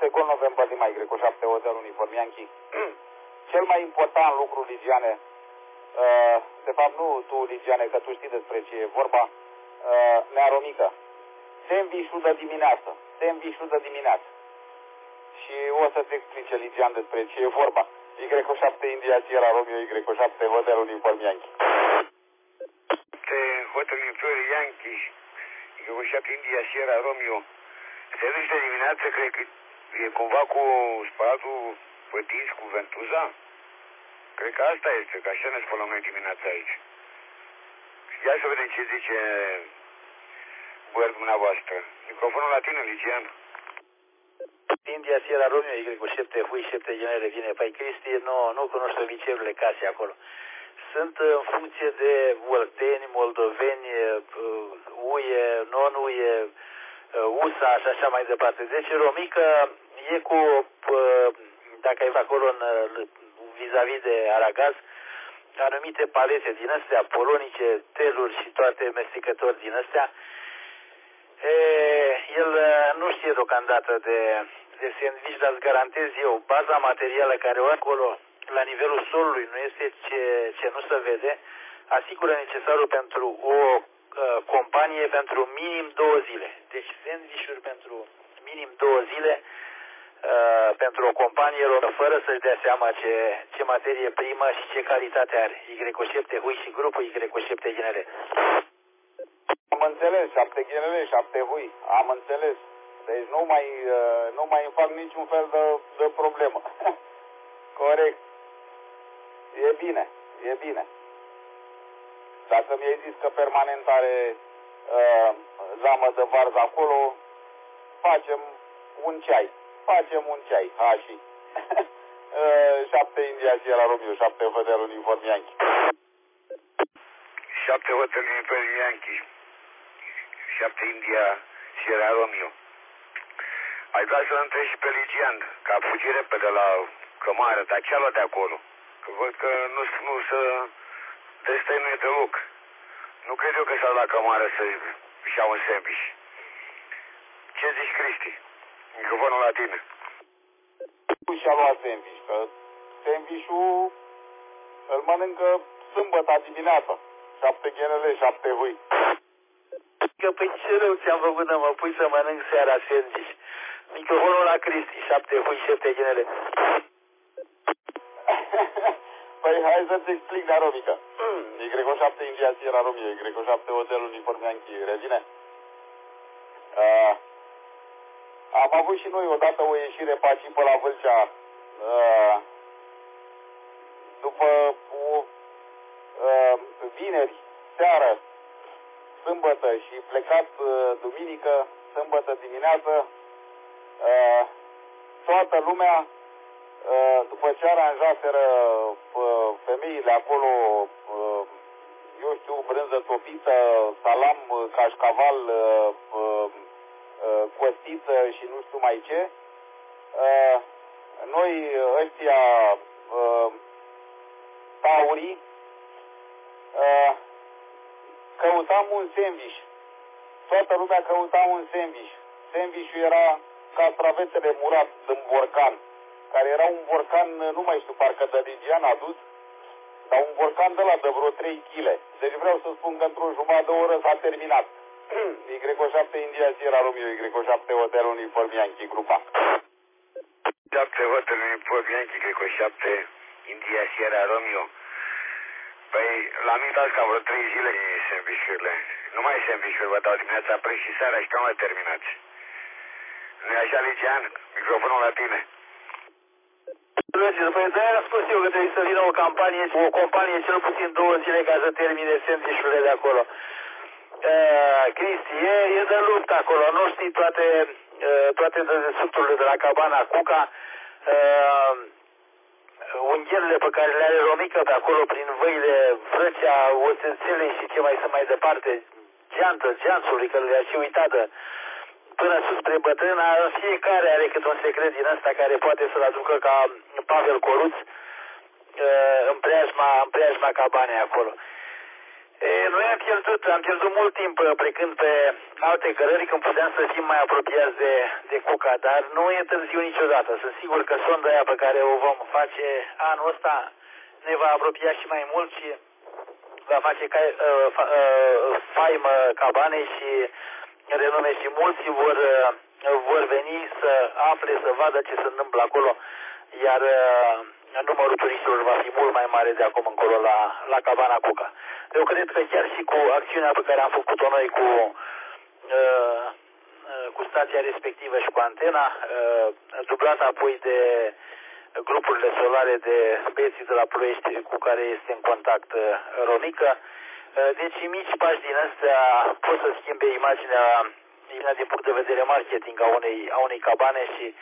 este Gol November Lima Y7 Hotel Uniform Yankee. Cel mai important lucru, Ligiane, de fapt nu tu, Ligiane, că tu știi despre ce e vorba, Nearomică, sandwich-ul de dimineață, sandwich-ul de dimineață. Și o să-ți explice, Ligian, despre ce e vorba. Y7 India Sierra Romeo Y7 Hotel Uniform Yankee. Hotel Uniform Yankee Y7 India Sierra Romeo. Se duce de dimineață, cred că e cumva cu spălatul pătinți cu ventuza. Cred că asta este, că așa ne spălăm noi dimineața aici. Ia să vedem ce zice băiatul dumneavoastră. Microfonul la tine, Ligian. India Sierra Romeo Y7 Hui 7 genere vine pe Cristi, nu cunoști obiceiurile casei acolo. Sunt în funcție de olteni, moldoveni, uie, non-uie, USA și așa mai departe. Deci Romică e cu, dacă ai acolo vis-a-vis de Aragaz, anumite palete din astea, polonice, teluri și toate mestecători din astea. El nu știe deocamdată de sandwich, dar îți garantez eu, baza materială care o acolo, la nivelul solului, nu este ce nu se vede, asigură necesarul pentru o companie pentru minim 2 zile. Deci sandwich-uri pentru minim 2 zile pentru o companie fără să-și dea seama ce materie primă și ce calitate are. Y7 Hui și grupul Y7 Genere. Am înțeles, 7 GNL, 7 Hui, am înțeles. Deci nu mai îmi fac niciun fel de problemă. Corect. E bine, e bine. Dacă mi-ai zis că permanent are zamă de varză acolo, facem un ceai. Ha, și 7 India Sierra Romeo, 7 Hotel Uniform Yankee. 7 Hotel Uniform Yankee. 7 India Sierra Romeo. Ai vrea să-l întrebi și pe Ligian, ca fugi repede la cămară, dar ce-a luat de acolo? Că văd că nu se destăinuie deloc. Nu cred eu că s-a luat la cămară să-și ia un sandwich. Ce zici, Cristi? Microfonul la tine. Nu și-a luat sandwich, că sandwich-ul îl mănâncă sâmbătă dimineața. 7 GNL, 7 Hui. Că păi ce rău ți-am făcut să mă pui să mănânc seara sandwich? Microfonul la Cristi, 7 Hui, 7 Genere. Păi hai să-ți explic, Naromică. Y7 India Sierra Romeo, Y7 Hotel Uniform Yankee, Regine. Am avut și noi odată o ieșire pe aici, pe la Vâlcea, după o vineri, seară, sâmbătă și plecat duminică, sâmbătă dimineață, toată lumea, după ce aranjaseră femeile acolo, eu știu, brânză topită, salam, cașcaval, costiță și nu știu mai ce, noi ăștia taurii căutam un sandwich. Toată lumea căuta un sandwich. Sandwich-ul era castravețele murat din borcan, care era un borcan, nu mai știu, parcă de Ligian adus, dar un borcan de la de vreo 3 kg. Deci vreau să spun că într-o jumătate de oră s-a terminat. Y7 India Sierra Romeo, Y7 Hotel Uniform Yankee, grupa. 7 Hotel Uniform Yankee, Y7 India Sierra Romeo. Păi, la mine dați ca vreo 3 zile sandwich-urile. Nu mai sandwich-uri, vă dau dimineața prânz și seara și cam mai terminați. Nu-i așa, Ligian? Microfonul la tine. Păi de-aia am spus eu că trebuie să vină o companie cel puțin 2 zile ca să termine sandwich-urile de acolo. Cristi, e de luptă acolo, nu știi toate dedesubturile de la Cabana Cuca, unghiurile pe care le are Romică pe acolo prin văile Vrăcea, Oțențele și ce mai sunt mai departe, geanțului, că le-a și uitată până sus spre Bătrâna, fiecare are cât un secret din ăsta care poate să-l aducă ca Pavel Coruț în preajma Cabanei acolo. Noi am pierdut mult timp plecând pe alte cărări când puteam să fim mai apropiați de Cuca, dar nu e târziu niciodată. Sunt sigur că sonda aia pe care o vom face anul ăsta ne va apropia și mai mult și va face faimă cabanei și renume și mulți vor veni să afle, să vadă ce se întâmplă acolo, iar numărul turiștilor va fi mult mai mare de acum încolo la Cabana Cuca. Eu cred că chiar și cu acțiunea pe care am făcut-o noi cu stația respectivă și cu antena, dublată apoi de grupurile solare de băieții de la Ploiești cu care este în contact Romica. Deci mici pași din astea pot să schimbe imaginea din punct de vedere marketing a unei cabane și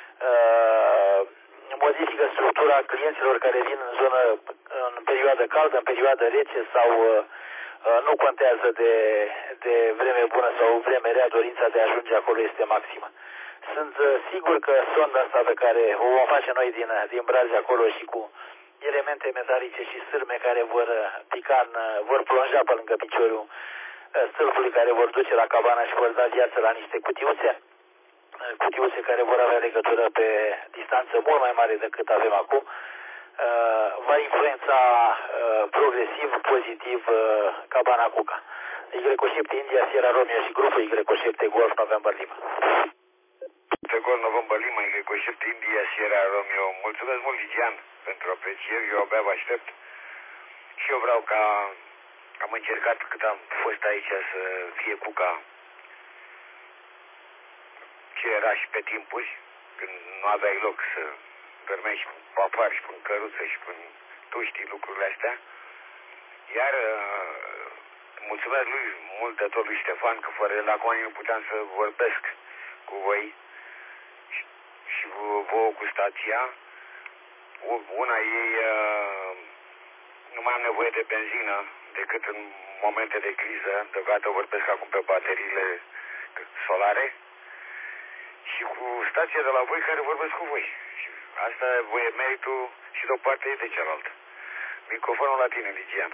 modifică structura clienților care vin în zonă în perioadă caldă, în perioadă rece sau nu contează de vreme bună sau vreme rea, dorința de a ajunge acolo este maximă. Sunt sigur că sonda asta pe care o vom face noi din brazi acolo și cu elemente metalice și sârme care vor plonja pe lângă piciorul stâlpului, care vor duce la cabana și vor da viață la niște cutiuțe care vor avea legătură pe distanță mult mai mare decât avem acum, va influența progresiv, pozitiv Cabana Cuca. Y7 India Sierra Romeo și grupul Y7 Golf November Lima. Golf November Lima, Y7 India Sierra Romeo. Mulțumesc mult, Ligian, pentru aprecieri. Eu abia vă aștept și eu vreau ca am încercat cât am fost aici să fie Cuca ce era și pe timpuri, când nu aveai loc să dormeai și cu papar și cu căruță și cu tu știi lucrurile astea. Iar mulțumesc lui mult de tot lui Ștefan, că fără el acum nu puteam să vorbesc cu voi și vouă cu stația. Una ei nu mai am nevoie de benzină decât în momente de criză, deocamdată vorbesc acum pe bateriile solare. Și cu stația de la voi care vorbesc cu voi. Și asta e meritul și de o parte și de cealaltă. Microfonul la tine, Ligian.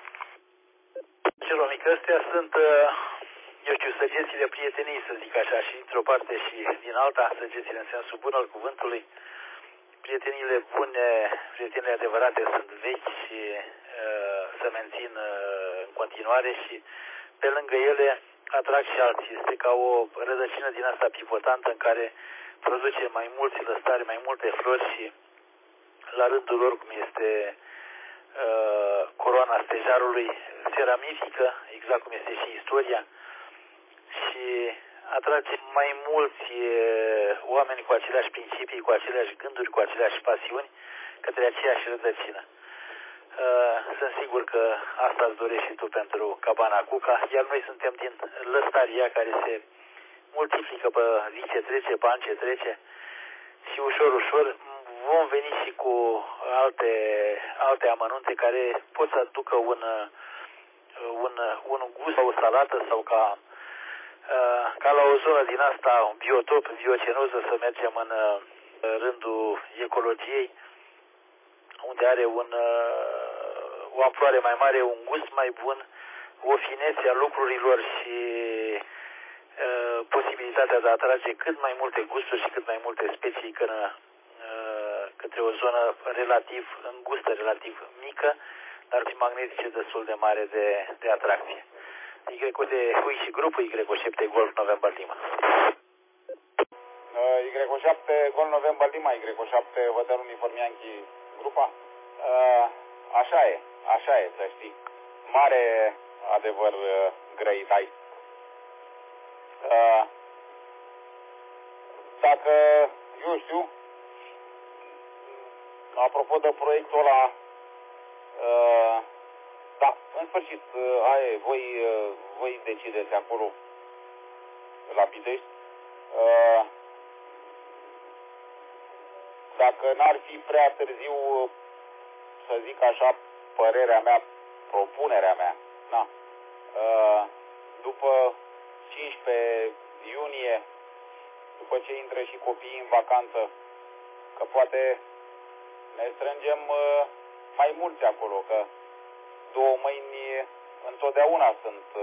Romic, astea sunt, eu știu, săgețile prietenii, să zic așa, și dintr-o parte și din alta, săgețile în sensul bun al cuvântului. Prietenile bune, prietenile adevărate sunt vechi și se mențin în continuare și pe lângă ele atrag și alții. Este ca o rădăcină din asta pivotantă în care produce mai mulți lăstari, mai multe flori și la rândul lor, cum este coroana stejarului, se ramifică, exact cum este și istoria, și atrage mai mulți oameni cu aceleași principii, cu aceleași gânduri, cu aceleași pasiuni către aceeași rădăcină. Sunt sigur că asta îți dorești și tu pentru Cabana Cuca, iar noi suntem din lăstaria care se multiplică pe zi ce trece, pe an ce trece și ușor, ușor vom veni și cu alte amănunte care pot să aducă un gust sau o salată sau ca la o zonă din asta, un biotop, biocenoză, să mergem în rândul ecologiei, unde are o amploare mai mare, un gust mai bun, o finețe a lucrurilor și posibilitatea de a atrage cât mai multe gusturi și cât mai multe specii către o zonă îngustă, relativ mică, dar prin magnetice destul de mare de atracție. Y7 Hui și grupul Y7 Golf November Lima. Y7 Golf November Lima, Y7 Hotel Uniform Yankee grupa. Așa e, să știi. Mare adevăr grăit ai. Dacă, eu știu, apropo de proiectul ăla, da, în sfârșit, voi decideți acolo la Pitești. Dacă n-ar fi prea târziu, să zic așa, părerea mea, propunerea mea, na, după 15 iunie, după ce intră și copiii în vacanță, că poate ne strângem mai mulți acolo, că 2 mâini întotdeauna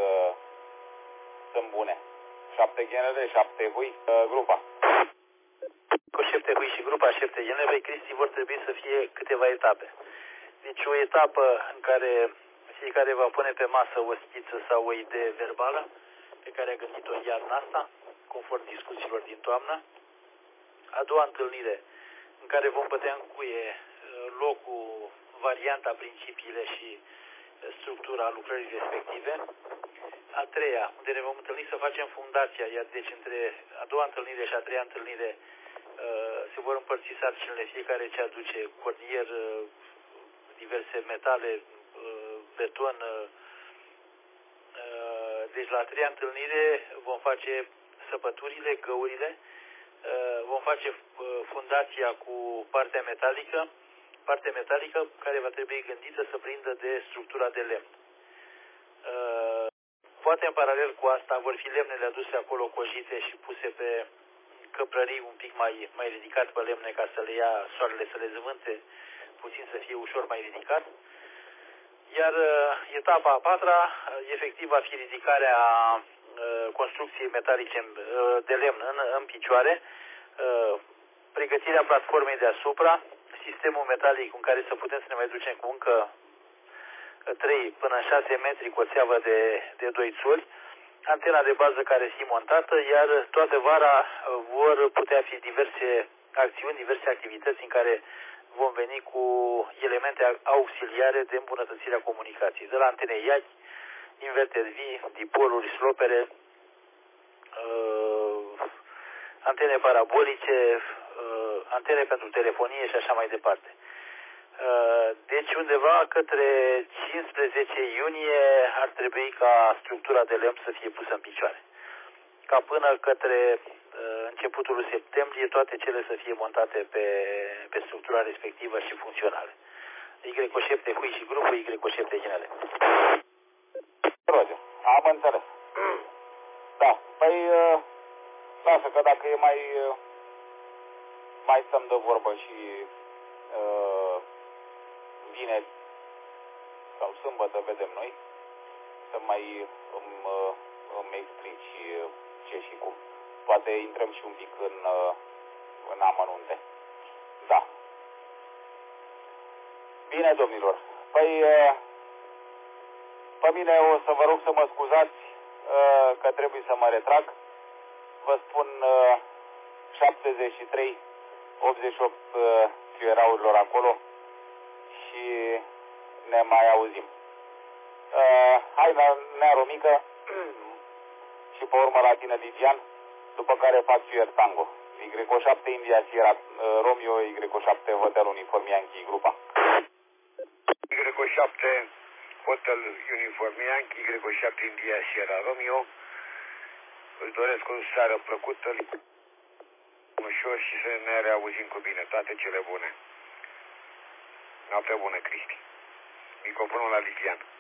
sunt bune. 7 GNR, 7 hui, grupa. Cu 7 hui și grupa 7 GNR, Cristi, vor trebui să fie câteva etape. Deci o etapă în care fiecare va pune pe masă o schiță sau o idee verbală pe care a gândit-o iarna asta, conform discuțiilor din toamnă. A doua întâlnire în care vom bătea în cuie locul, varianta, principiile și structura lucrării respective. A treia, unde ne vom întâlni să facem fundația, iar deci între a doua întâlnire și a treia întâlnire se vor împărți sarcinile, fiecare ce aduce, cordier, diverse metale, beton. Deci la a treia întâlnire vom face săpăturile, găurile, vom face fundația cu partea metalică care va trebui gândită să prindă de structura de lemn. Poate în paralel cu asta vor fi lemnele aduse acolo cojite și puse pe căprării un pic mai ridicat pe lemne ca să le ia soarele, să le zvânte puțin, să fie ușor mai ridicat. Iar etapa a patra, efectiv, va fi ridicarea construcției metalice de lemn în picioare, pregătirea platformei deasupra, sistemul metalic în care să putem să ne mai ducem cu încă 3 până în 6 metri cu o țeavă de 2 țoli, antena de bază care fi montată, iar toată vara vor putea fi diverse acțiuni, diverse activități în care vom veni cu elemente auxiliare de îmbunătățire a comunicației, de la antene IAC, inverteri vii, dipoluri, slopere, antene parabolice, antene pentru telefonie și așa mai departe. Deci undeva către 15 iunie ar trebui ca structura de lemn să fie pusă în picioare. Ca până către începutul septembrie toate cele să fie montate pe structura respectivă și funcționale. Y7 hui și grupul Y7 GNL. Roger, am înțeles. Da, păi lasă că dacă e mai stăm de vorbă și vineri sau sâmbătă vedem noi, să mai îmi explici ce și cum. Poate intrăm și un pic în amănunte. Da. Bine, domnilor. Păi, pe mine o să vă rog să mă scuzați că trebuie să mă retrag. Vă spun 73, 88 fieraurilor acolo și ne mai auzim. Hai la Nearo Mică și pe urmă la tine, Livian, după care fac fier tango. Y7 India Sierra Romeo, Y7 Hotel Uniform Yankee, grupa. Y7 Hotel Uniform Yankee, Y7 India Sierra Romeo. Îți doresc o seară plăcută, ușor și să ne reauzim cu bine. Toate cele bune. Noapte bună, Cristi. Microfonul la Livian.